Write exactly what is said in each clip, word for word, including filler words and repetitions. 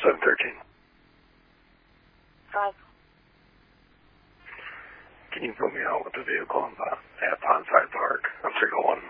seven thirteen. Five. Can you put me out with the vehicle on, at Ponside Park? I'm three oh one.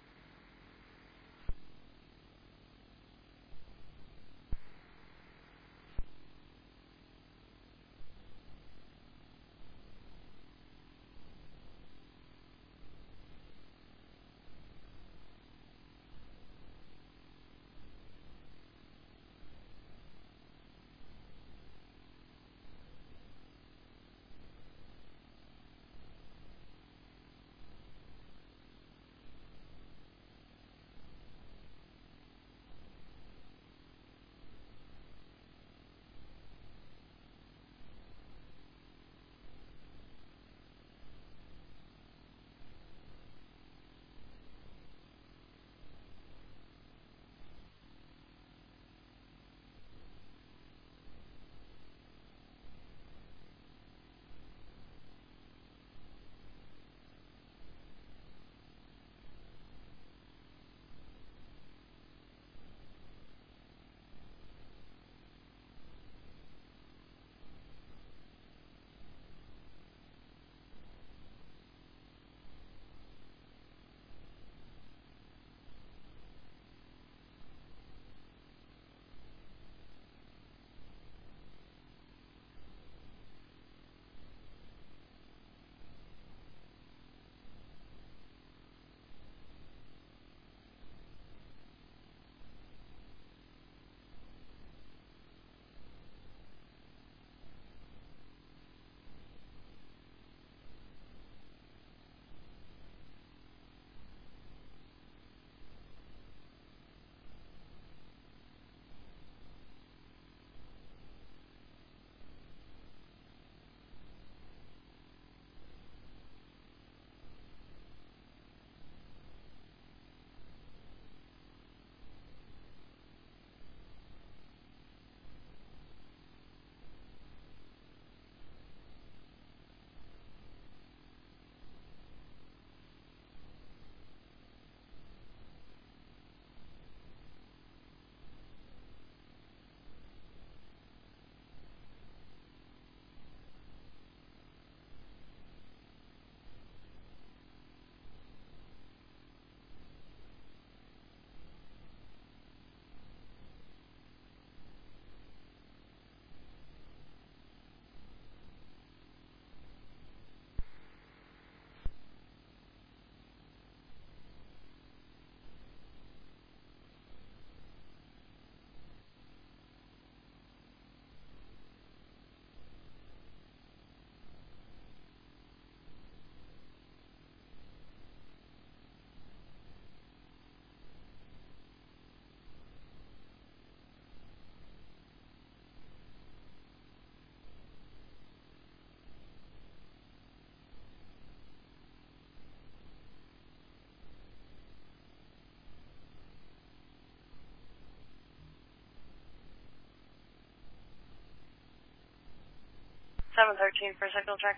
seven thirteen for signal check.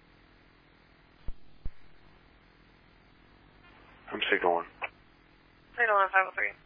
I'm signal one. Signal one five oh three.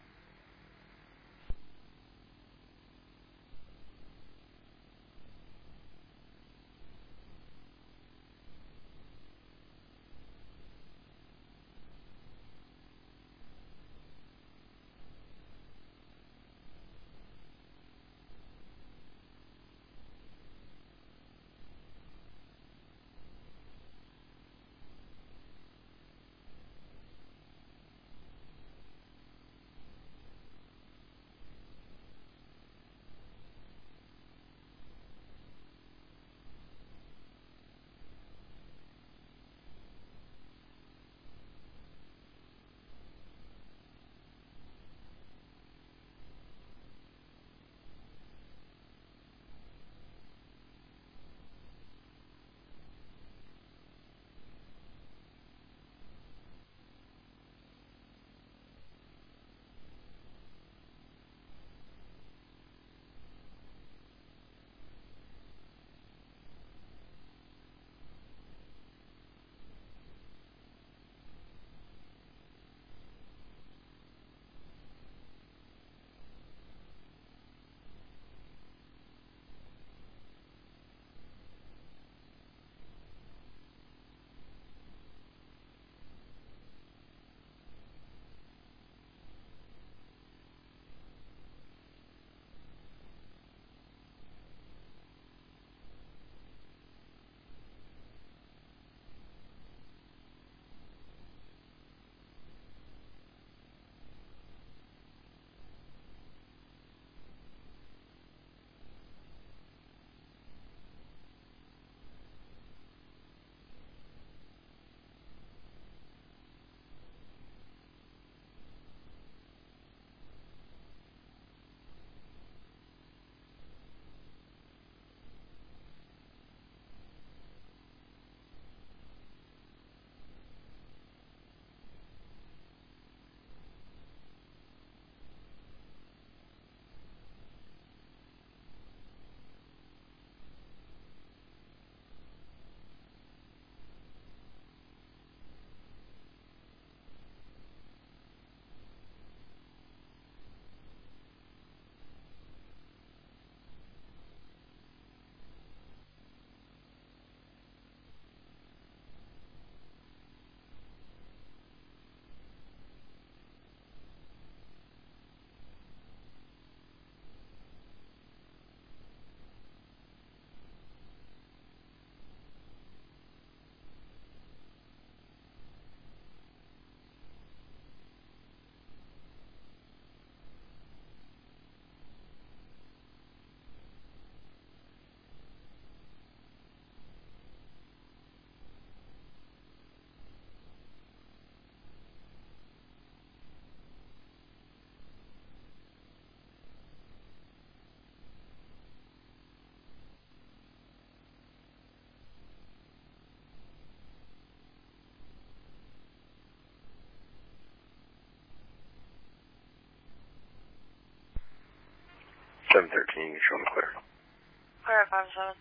seven thirteen, you show them clear. Clear at five seven.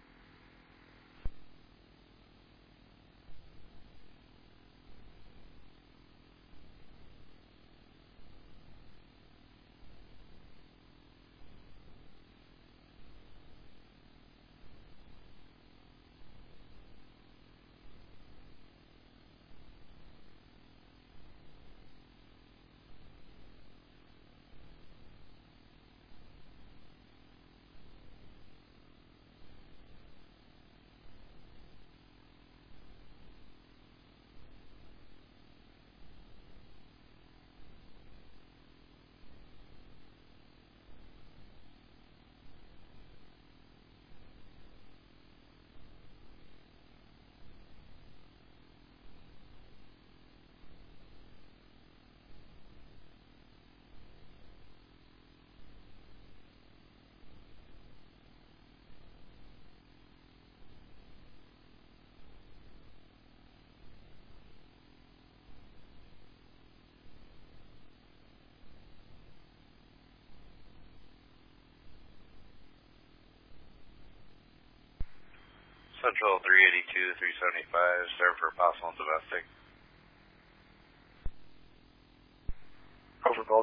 Central three eighty-two, three seventy-five, serve for possible domestic. Over both.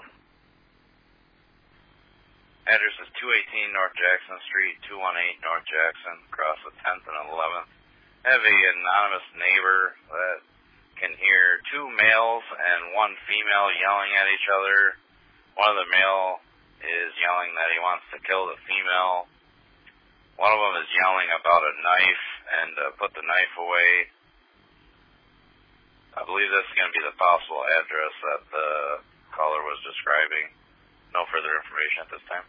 Address is two eighteen North Jackson Street, two eighteen North Jackson, across the tenth and eleventh. Have a anonymous neighbor that can hear two males and one female yelling at each other. One of the male is yelling that he wants to kill the female. One of them is yelling about a knife and uh, put the knife away. I believe this is going to be the possible address that the caller was describing. No further information at this time.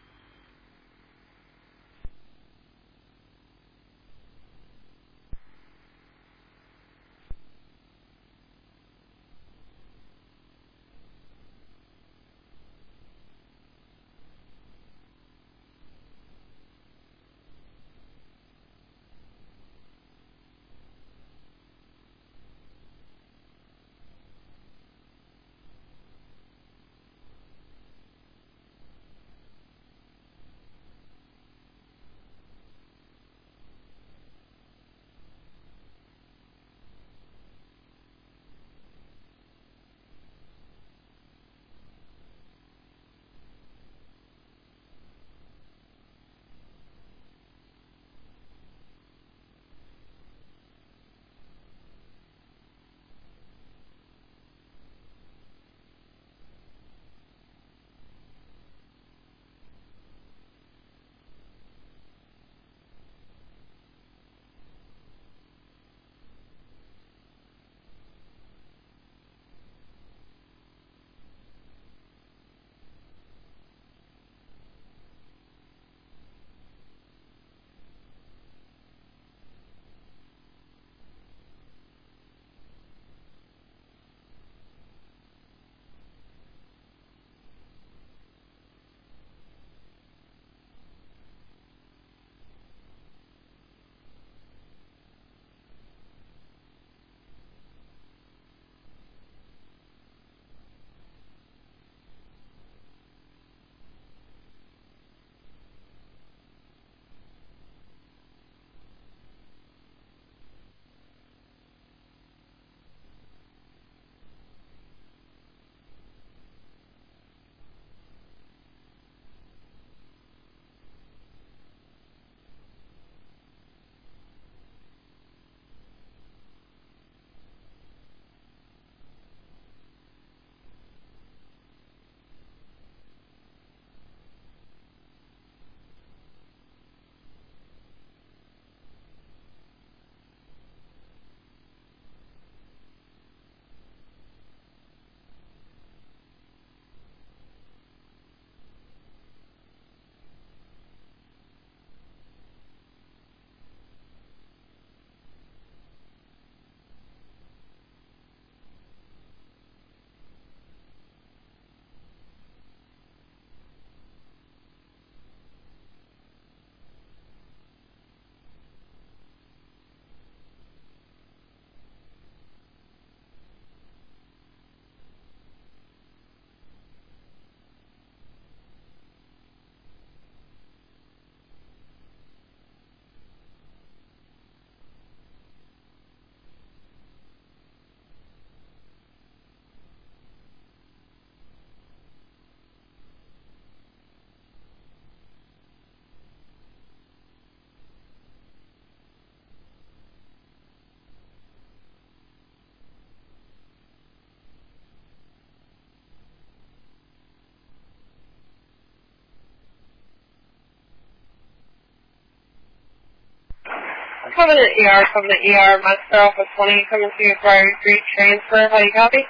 coming to E R, coming to E R, Master Alpha twenty, coming to Inquiry three, transfer, how you copy?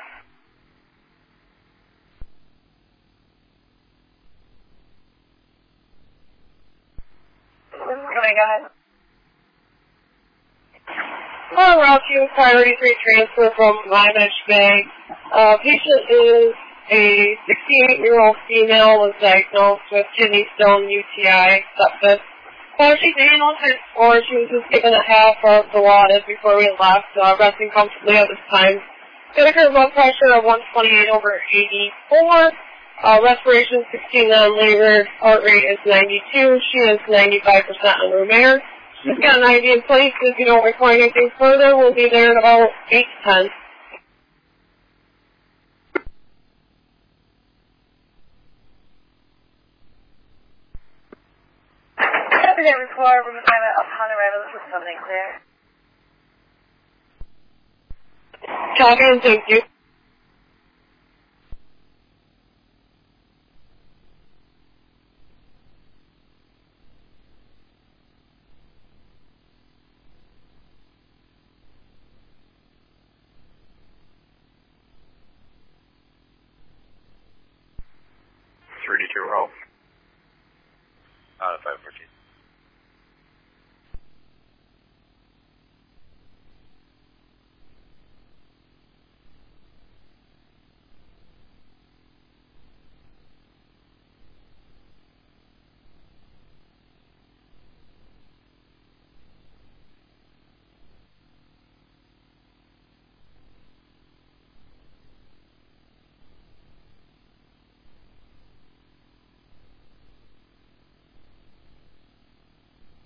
Okay, go ahead. Oh, Route two, Priority three, transfer from Limeage Bay. Uh, patient is a sixty-eight-year-old female, was diagnosed with kidney stone, U T I, sepsis. So she's anal type four. She was just given a half of the Dilaudid before we left, uh, resting comfortably at this time. Got her blood pressure of one twenty-eight over eighty-four. Uh, respiration sixty-nine labor. Heart rate is ninety-two. She is ninety-five percent on room air. She's got an I V in place. If you don't require anything further, we'll be there in about eight to ten. Every floor, room assignment upon arrival, this is something clear. Copy, thank you. thirty-two Row. Out of five fourteen.